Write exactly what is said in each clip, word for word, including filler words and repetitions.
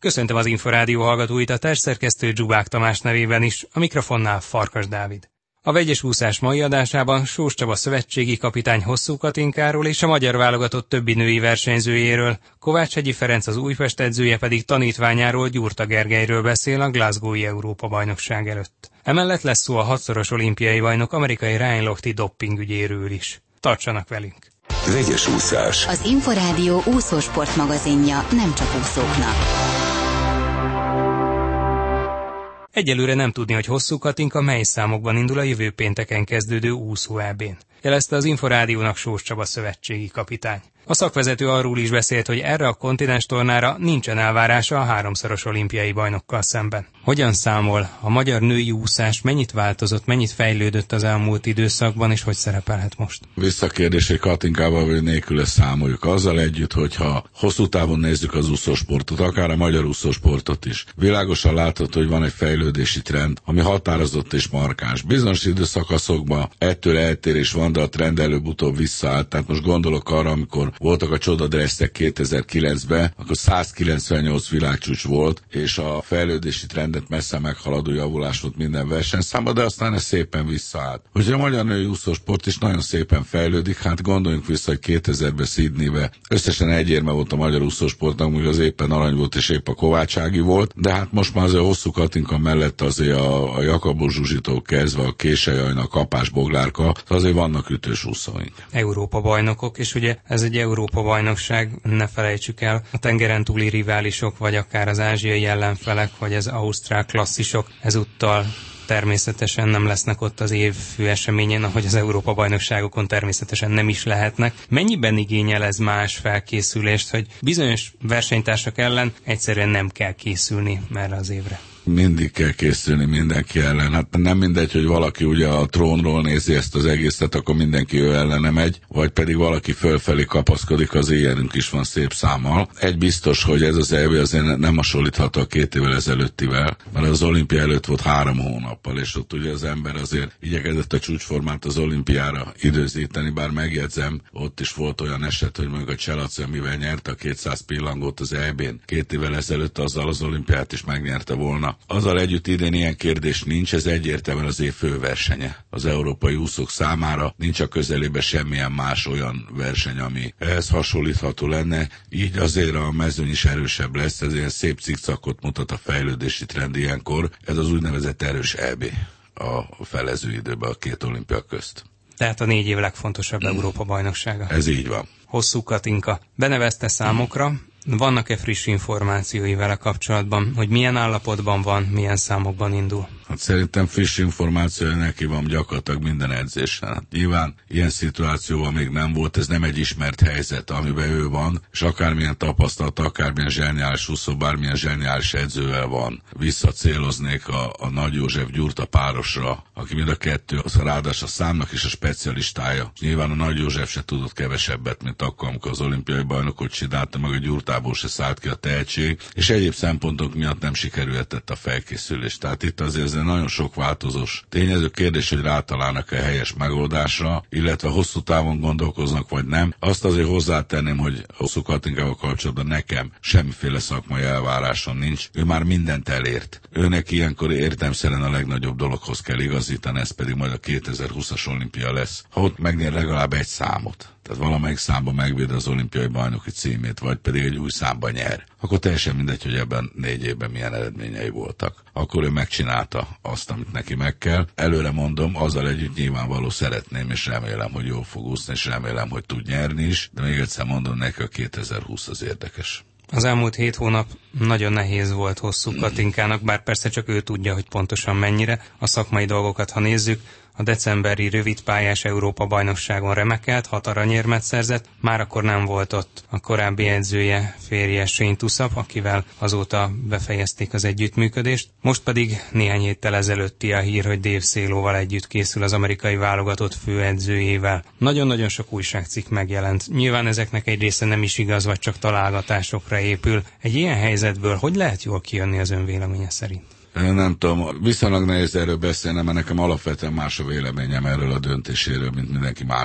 Köszöntöm az Inforádió hallgatóit a társszerkesztő Zsubák Tamás nevében is, a mikrofonnál Farkas Dávid. A vegyes úszás mai adásában Sós Csaba szövetségi kapitány Hosszú Katinkáról és a magyar válogatott többi női versenyzőjéről, Kovácshegyi Ferenc az Újpest edzője pedig tanítványáról, Gyurta Gergelyről beszél a Glasgow-i Európa-bajnokság előtt. Emellett lesz szó a hatszoros olimpiai bajnok amerikai Ryan Lochte doppingügyéről is. Tartsanak velünk! Vegyes úszás. Az Inforádió úszósport magazinja nem csak úszóknak. Egyelőre nem tudni, hogy Hosszú Katinka mely számokban indul a jövő pénteken kezdődő úszó é bén, jelezte az Inforádiónak Sós Csaba szövetségi kapitány. A szakvezető arról is beszélt, hogy erre a kontinens tornára nincsen elvárása a háromszoros olimpiai bajnokkal szemben. Hogyan számol? A magyar női úszás mennyit változott, mennyit fejlődött az elmúlt időszakban, és hogy szerepelhet most? Visszakérdés, hogy Katinkával vagy nélküle számoljuk. Azzal együtt, hogyha hosszú távon nézzük az úszósportot, akár a magyar úszósportot is, világosan látható, hogy van egy fejlődési trend, ami határozott és markáns. Bizonyos időszakaszokban ettől eltérés van, de a trend előbb-utóbb visszaállt. Tehát most gondolok arra, amikor voltak a csodadresszek kétezer-kilencben, akkor százkilencvennyolc világcsúcs volt, és a fejlődési trendet messze meghaladó javulás volt minden versenyszámban, de aztán ez szépen visszaállt. Hogy a magyar női úszósport is nagyon szépen fejlődik, hát gondoljunk vissza, hogy kétezerben Sydneyben összesen egy érme volt a magyar úszósportnak, míg az éppen arany volt és épp a Kovácsági volt, de hát most már azért Hosszú Katinka mellett azért a, a Jakabos Zsuzsitól kezdve a Késelyajna, a Kapás Boglárka, azért vannak ütős úszóink. Európa bajnokok, és ugye ez egy Európa-bajnokság, ne felejtsük el, a tengeren túli riválisok, vagy akár az ázsiai ellenfelek, vagy az ausztrál klasszisok ezúttal természetesen nem lesznek ott az év fő eseményén, ahogy az Európa-bajnokságokon természetesen nem is lehetnek. Mennyiben igényel ez más felkészülést, hogy bizonyos versenytársak ellen egyszerűen nem kell készülni erre az évre? Mindig kell készülni mindenki ellen. Hát nem mindegy, hogy valaki ugye a trónról nézi ezt az egészet, akkor mindenki ő ellene megy, vagy pedig valaki fölfelé kapaszkodik, az ilyenünk is van szép számmal. Egy biztos, hogy ez az é bé azért nem hasonlítható a két évvel ezelőttivel, mert az olimpia előtt volt három hónappal, és ott ugye az ember azért igyekezett a csúcsformát az olimpiára időzíteni, bár megjegyzem, ott is volt olyan eset, hogy mondjuk a Cselaci, amivel nyerte a kétszáz pillangót az é bén két évvel ezelőtt, azzal az olimpiát is megnyerte volna. Azzal együtt idén ilyen kérdés nincs, ez egyértelműen az év főversenye. Az európai úszók számára nincs a közelében semmilyen más olyan verseny, ami ehhez hasonlítható lenne, így azért a mezőny is erősebb lesz, ez ilyen szép cikcakot mutat a fejlődési trend ilyenkor, ez az úgynevezett erős é bé a felező időben a két olimpia közt. Tehát a négy év legfontosabb Európa-bajnoksága. Ez így van. Hosszú Katinka benevezte számokra. Vannak-e friss információi vele kapcsolatban, hogy milyen állapotban van, milyen számokban indul? Hát szerintem friss információ neki van gyakorlatilag minden edzésen. Hát nyilván ilyen szituációban még nem volt, ez nem egy ismert helyzet, amiben ő van, és akármilyen tapasztalat, akármilyen zseniális úszó, bármilyen zseniális edzővel van. Visszacéloznék a, a Nagy József Gyurta párosra, aki mind a kettő, az ráadásul a számnak is a specialistája. Nyilván a Nagy József se tudott kevesebbet, mint akkor, amikor az olimpiai bajnokot csinálta, meg a Gyurtából se szállt ki a tehetség, és egyéb szempontok miatt nem sikerülhetett a felkészülés. Tehát itt azért nagyon sok változós tényező, kérdés, hogy rátalálnak-e helyes megoldásra, illetve hosszú távon gondolkoznak, vagy nem. Azt azért hozzátenném, hogy Hosszú Katinkával kapcsolatban nekem semmiféle szakmai elváráson nincs. Ő már mindent elért. Őnek ilyenkor értelemszerűen a legnagyobb dologhoz kell igazítani, ez pedig majd a kétezer-húszas olimpia lesz. Ha ott megnyer legalább egy számot, tehát valamelyik számban megvéd az olimpiai bajnoki címét, vagy pedig egy új számban nyer, akkor teljesen mindegy, hogy ebben négy évben milyen eredményei voltak. Akkor ő megcsinálta azt, amit neki meg kell. Előre mondom, azzal együtt nyilvánvaló szeretném, és remélem, hogy jól fog úszni, és remélem, hogy tud nyerni is, de még egyszer mondom neki, a kétezer-húsz az érdekes. Az elmúlt hét hónap nagyon nehéz volt Hosszú Katinkának, bár persze csak ő tudja, hogy pontosan mennyire. A szakmai dolgokat, ha nézzük, a decemberi rövidpályás Európa-bajnokságon remekelt, hat aranyérmet szerzett, már akkor nem volt ott a korábbi edzője, férje Shane Tussap, akivel azóta befejezték az együttműködést. Most pedig néhány héttel ezelőtti a hír, hogy Dave Szélóval együtt készül az amerikai válogatott főedzőjével. Nagyon-nagyon sok újságcikk megjelent. Nyilván ezeknek egy része nem is igaz, vagy csak találgatásokra épül. Egy ilyen helyzetből hogy lehet jól kijönni az ön véleménye szerint? Nem tudom, viszonylag nehéz erről beszélnem, mert nekem alapvetően más a véleményem erről a döntéséről, mint mindenki másnak.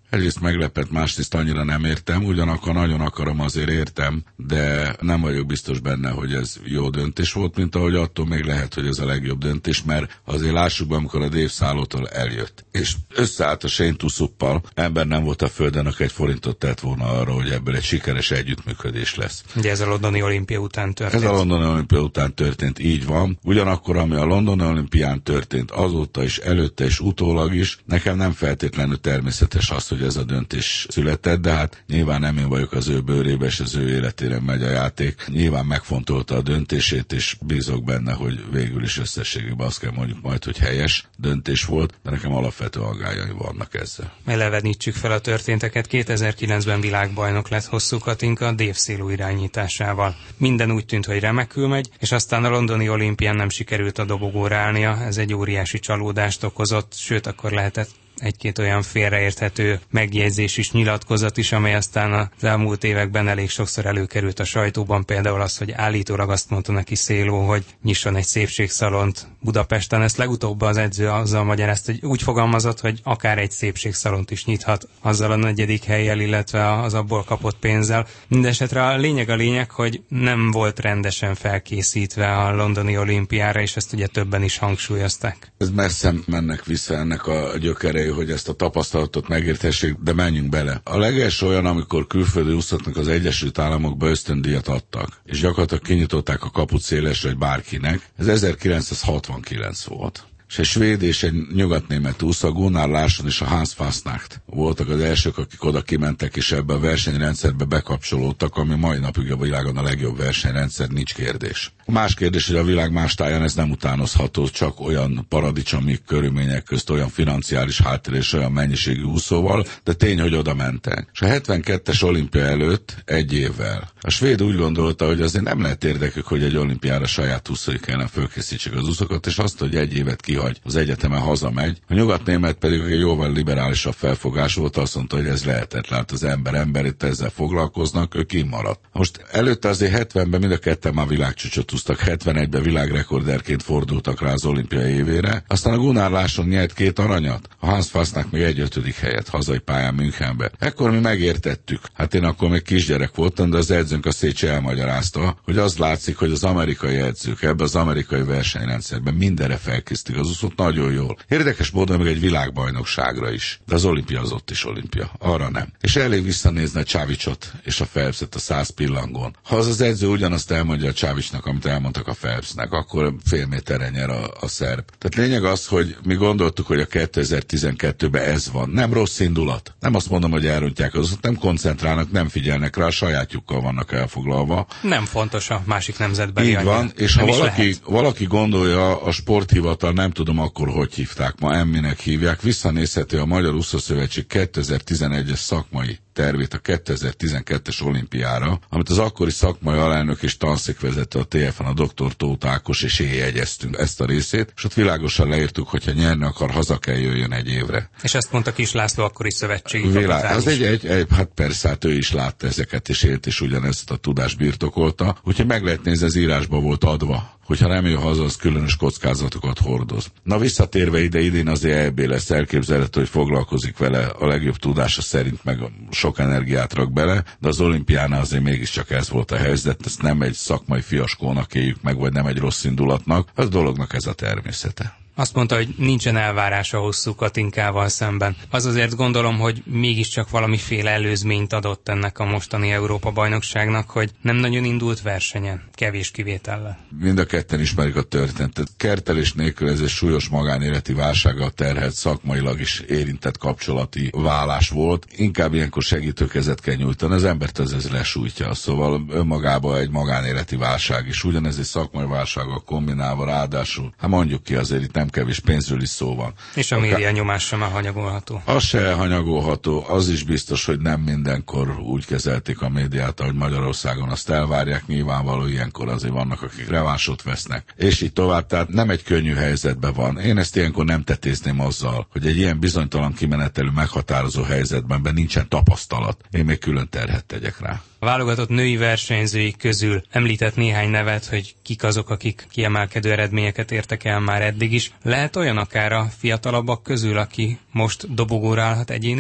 Egyrészt meglepett, másrészt annyira nem értem, ugyanakkor nagyon akarom, azért értem, de nem vagyok biztos benne, hogy ez jó döntés volt, mint ahogy attól még lehet, hogy ez a legjobb döntés, mert azért lássuk be, amikor a Dave Szállótól eljött, és összeállt a Shane Tusuppal, ember nem volt a földön, aki egy forintot tett volna arra, hogy ebből egy sikeres együttműködés lesz. Ugye ez a londoni olimpia után történt. Ez a londoni olimpia után történt, így van. Ugyanakkor, ami a londoni olimpián történt, azóta is, előtte és utólag is, nekem nem feltétlenül természetes az, hogy ez a döntés született, de hát nyilván nem én vagyok az ő bőrébe, és az ő életére megy a játék. Nyilván megfontolta a döntését, és bízok benne, hogy végül is összességében azt kell mondjuk majd, hogy helyes döntés volt, de nekem alapvető aggályai vannak ezzel. Elevenítsük fel a történteket. kétezer-kilencben világbajnok lett Hosszú Katinka Dave Széló irányításával. Minden úgy tűnt, hogy remekül megy, és aztán a londoni olimpián nem sikerült a dobogóra állnia, ez egy óriási csalódást okozott, sőt akkor lehetett egy-két olyan félreérthető megjegyzés is, nyilatkozat is, amely aztán az elmúlt években elég sokszor előkerült a sajtóban, például az, hogy állítólag azt mondta neki Széló, hogy nyisson egy szépségszalont Budapesten. Ezt legutóbb az edző azzal magyarázta, hogy úgy fogalmazott, hogy akár egy szépségszalont is nyithat azzal a negyedik hellyel, illetve az abból kapott pénzzel. Mindenesetre a lényeg a lényeg, hogy nem volt rendesen felkészítve a londoni olimpiára, és ezt ugye többen is hangsúlyozták. Ez messze mennek vissza ennek a gyökerei, hogy ezt a tapasztalatot megértessék, de menjünk bele. A legelső olyan, amikor külföldi úszóknak az Egyesült Államokba ösztöndíjat adtak, és gyakorlatilag kinyitották a kaput szélesre, hogy bárkinek, ez ezerkilencszázhatvankilenc volt. És egy svéd és egy nyugatnémet úszó, Gunnar Larsson és a Hans Fastnacht voltak az elsők, akik oda kimentek, és ebbe a versenyrendszerbe bekapcsolódtak, ami mai napig a világon a legjobb versenyrendszer, nincs kérdés. A más kérdés, hogy a világ más táján ez nem utánozható, csak olyan paradicsomi körülmények közt, olyan financiális háttér és olyan mennyiségű úszóval, de tény, hogy oda mentek. És a hetvenkettes olimpia előtt egy évvel a svéd úgy gondolta, hogy azért nem lehet érdekük, hogy egy olimpiára saját úszói kellene fölkészítsék az úszókat, és azt, hogy egy évet kihagy, az egyetemen hazamegy. A nyugatnémet pedig egy jóval liberálisabb felfogás volt, azt mondta, hogy ez lehetetlen, az ember emberét ezzel foglalkoznak, ő kimaradt. Most előtte azért hetvenben mind a ketten már világcsúcsot úsztak, hetvenegyben világrekorderként fordultak rá az olimpiai évére. Aztán a Gunnar Larsson nyert két aranyat, a Hans Fastnacht még egy ötödik helyet hazai pályán Münchenbe. Ekkor mi megértettük. Hát én akkor még kisgyerek voltam, de az edzőnk a Szécsi elmagyarázta, hogy az látszik, hogy az amerikai edzők ebbe az amerikai versenyrendszerben mindenre felkészítik az úszót nagyon jól. Érdekes módon még egy világbajnokságra is, de az olimpia az ott is olimpia, arra nem. És elég visszanézni a Csavicsot és a Phelpset a száz pillangón. Ha az az edző ugyanazt elmondja a Csavicsnak, amit elmondtak a Phelpsnek, akkor fél méterre nyer a, a szerb. Tehát lényeg az, hogy mi gondoltuk, hogy a kétezer-tizenkettőben ez van. Nem rossz indulat. Nem azt mondom, hogy elrontják az, nem koncentrálnak, nem figyelnek rá, a sajátjukkal vannak elfoglalva. Nem fontos a másik nemzetbeli. Így van, és ha valaki, valaki gondolja, a sporthivatal, nem tudom akkor, hogy hívták, ma emminek hívják, visszanézheti a Magyar Úszószövetség kétezer-tizenegyes szakmai tervét a kétezer-tizenkettes olimpiára, amit az akkori szakmai alelnök és tanszékvezető a té ef-en a doktor Tóth Ákos és én jegyeztünk ezt a részét, és ott világosan leírtuk, hogyha nyerni akar, haza kell jöjjön egy évre. És ezt mondta Kis László akkori szövetségi Világ, az egy, egy, egy, hát persze, hát ő is látta ezeket, és élt is ugyanezt a tudást birtokolta, úgyhogy meg lehet nézni, az írásba volt adva, hogyha nem jön haza, az különös kockázatokat hordoz. Na visszatérve ide, idén az é bé lesz elképzelhető, hogy foglalkozik vele a legjobb tudása szerint, meg sok energiát rak bele, de az olimpiánál azért mégiscsak ez volt a helyzet, ezt nem egy szakmai fiaskónak éljük meg, vagy nem egy rossz indulatnak, az dolognak ez a természete. Azt mondta, hogy nincsen elvárása Hosszú Katinkával szemben. Az azért gondolom, hogy mégiscsak valamiféle előzményt adott ennek a mostani Európa-bajnokságnak, hogy nem nagyon indult versenyen, kevés kivétellel. Mind a ketten ismerik a történetet. Kertelés nélkül ez egy súlyos magánéleti válsággal terhelt, szakmailag is érintett kapcsolati válás volt. Inkább ilyenkor segítőkezet kell nyújtani, az embert ez, ez lesújtja. Szóval önmagában egy magánéleti válság is. Ugyanez egy szakmai válsággal kombinálva, ráadásul, hát mondjuk ki, azért itt nem kevés pénzről is szó van. És a média nyomás sem elhanyagolható. Az se elhanyagolható, az is biztos, hogy nem mindenkor úgy kezelték a médiát, ahogy Magyarországon azt elvárják, nyilvánvaló ilyenkor azért vannak, akik revánsot vesznek. És így tovább, tehát nem egy könnyű helyzetben van. Én ezt ilyenkor nem tetézném azzal, hogy egy ilyen bizonytalan kimenetelő, meghatározó helyzetben ben nincsen tapasztalat. Én még külön terhet tegyek rá. A válogatott női versenyzői közül említett néhány nevet, hogy kik azok, akik kiemelkedő eredményeket értek el már eddig is. Lehet olyan akár a fiatalabbak közül, aki most dobogóra állhat egyéniben?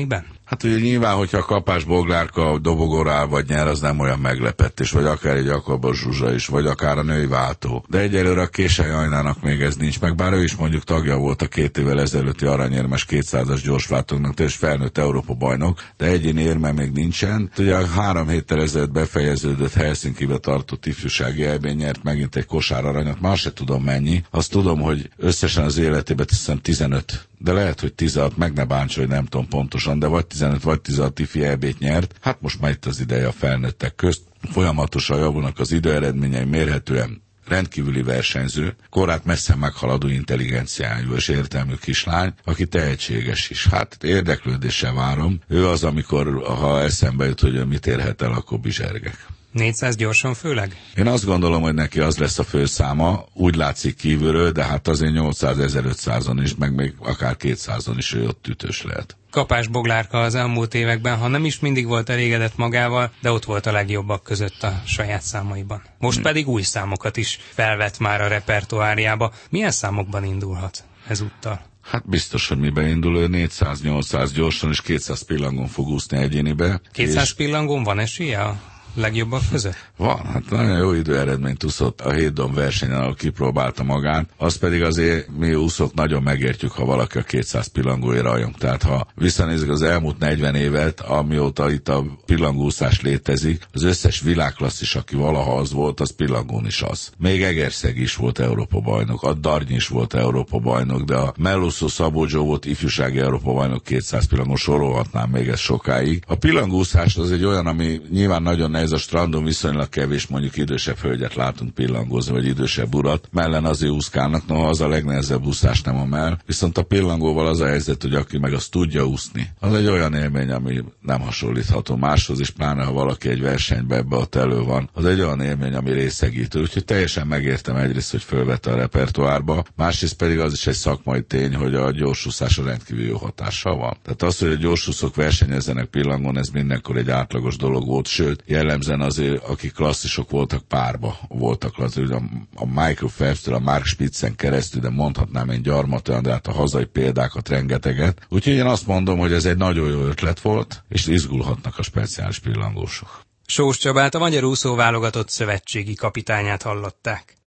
Hát ugye nyilván, hogyha a Kapás Boglárka dobogóra vagy nyer, az nem olyan meglepetés, vagy akár egy Jakabos Zsuzsa is, vagy akár a női váltó. De egyelőre a Késely Ajnának még ez nincs meg, bár ő is mondjuk tagja volt a két évvel ezelőtti aranyérmes kétszázas gyorsváltóknak, és felnőtt Európa bajnok, de egyéni érme még nincsen. Ugye a három héttel ezelőtt befejeződött Helsinkibe tartott ifjúsági elbén nyert megint egy kosáraranyat, már se tudom mennyi. Azt tudom, hogy összesen az életében hiszem tizenöt, de lehet, hogy tizenhat, meg ne bánts, hogy nem tudom pontosan, de vagy tizenöt, vagy tizenhat ifi elbét nyert. Hát most már itt az ideje a felnőttek közt. Folyamatosan javulnak az időeredményei, mérhetően rendkívüli versenyző, korát messze meghaladó intelligenciájú és értelmű kislány, aki tehetséges is. Hát érdeklődéssel várom. Ő az, amikor, ha eszembe jut, hogy mit érhet el, akkor bizsergek. négyszáz gyorsan főleg? Én azt gondolom, hogy neki az lesz a főszáma, úgy látszik kívülről, de hát azért nyolcszáz, ezerötszázon is, meg még akár kétszázon is ő ott ütős lehet. Kapás Boglárka az elmúlt években, ha nem is mindig volt elégedett magával, de ott volt a legjobbak között a saját számaiban. Most hmm. pedig új számokat is felvett már a repertoárjába. Milyen számokban indulhat ezúttal? Hát biztos, hogy miben indul, ő négyszáz-nyolcszáz gyorsan és kétszáz pillangon fog úszni egyénibe. kétszáz és... pillangon van esélye a legjobbak között? Van, hát nagyon jó időeredményt úszott a hétdom versenyen, ahol kipróbálta magát. Az pedig azért mi úszók nagyon megértjük, ha valaki a kétszáz pillangóért rajong. Tehát ha visszanézzük az elmúlt negyven évet, amióta itt a pillangóúszás létezik, az összes világklasszis, aki valaha az volt, az pillangón is az. Még Egerszeg is volt Európa bajnok, a Darny is volt Európa bajnok, de a Melluszó Szabó Joe volt ifjúsági Európa bajnok kétszáz pillangón, sorolhatnám még ezt sokáig. A pillangóúszás az egy olyan, ami nyilván nagyon ez a strandon viszonylag kevés, mondjuk idősebb hölgyet látunk pillangózni, vagy idősebb urat, mellen azért úszkálnak, noha az a legnehezebb úszás nem a mell. Viszont a pillangóval az a helyzet, hogy aki meg azt tudja úszni, az egy olyan élmény, ami nem hasonlítható máshoz, és pláne ha valaki egy versenybe ebbe ott elő van, az egy olyan élmény, ami részegítő. Úgyhogy teljesen megértem egyrészt, hogy fölvette a repertoárba, másrészt pedig az is egy szakmai tény, hogy a gyorsúszás rendkívül jó hatással van. Tehát az, hogy a gyorsúszók versenyezzenek pillangon, ez mindenkor egy átlagos dolog volt, sőt, jellemzően azért, akik klasszisok voltak, párba voltak, azért a, a Michael Phelps-től, a Mark Spitzen keresztül, de mondhatnám én Gyarmati Andrát, a hazai példákat rengeteget. Úgyhogy én azt mondom, hogy ez egy nagyon jó ötlet volt, és izgulhatnak a speciális pillangósok. Sós Csabát, a magyar úszóválogatott szövetségi kapitányát hallották.